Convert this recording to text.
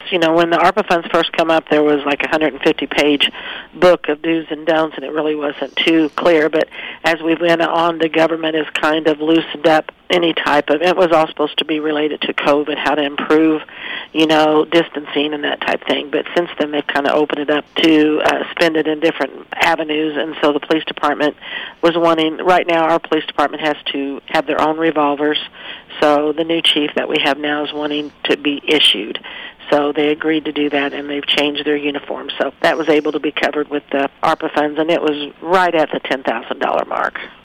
when the ARPA funds first come up, there was like a 150-page book of do's and don'ts, and it really wasn't too clear. But as we went on, the government has kind of loosened up any type of, it was all supposed to be related to COVID, how to improve, distancing and that type thing. But since then, they've kind of opened it up to spend it in different avenues. And so the police department was wanting, right now our police department has to have their own revolvers. So the new chief that we have now is wanting to be issued. So they agreed to do that, and they've changed their uniform. So that was able to be covered with the ARPA funds, and it was right at the $10,000 mark.